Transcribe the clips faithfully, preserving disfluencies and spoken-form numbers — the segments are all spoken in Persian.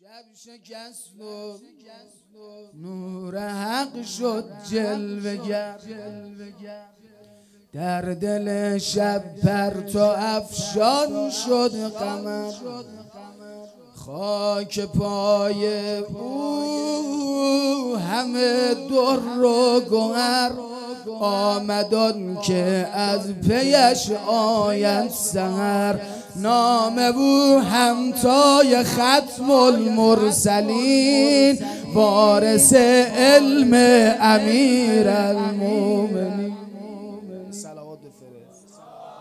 شب شکست و نور حق شد جلوه‌گر، در دل شب پرتو افشان شد قمر. خاک پای او همه در و گوهر، آمد آن که از پیش آید سحر. نام او همتای ختم المرسلین، وارث علم امیر المومنین. صلوات بفرست.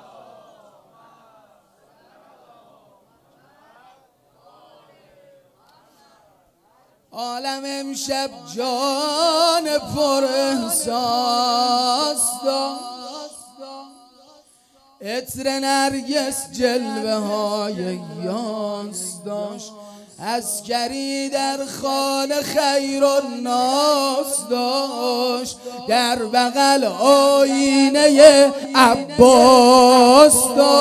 عالم امشب جان پر احساس داشت، عطر نرگس جلوه های یاس داشت. عسکری در خانه خیر الناس داشت، در بغل آینه عباس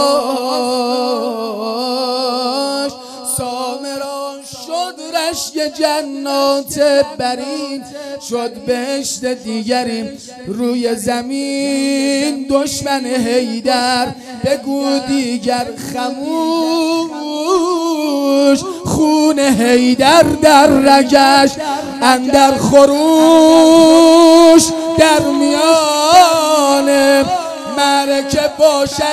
داشت. سامرا شد رشک جنات برین، شد بهشت دیگری روی زمین. دشمن حیدر بگو دیگر خموش، خون حیدر در رگش اندر خروش. در میان معرکه باشد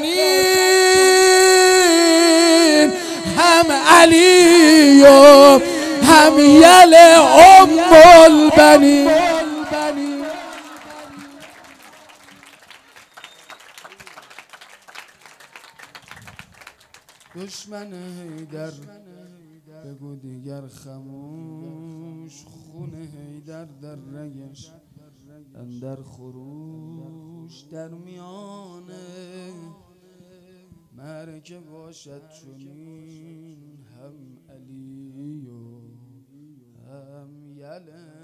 چنین، هم علی و هم یل ام البنین. دشمن حیدر بگو دیگر خموش، خون حیدر در رگش اندر خروش. در میان معرکه باشد چنین، هم علی و هم یل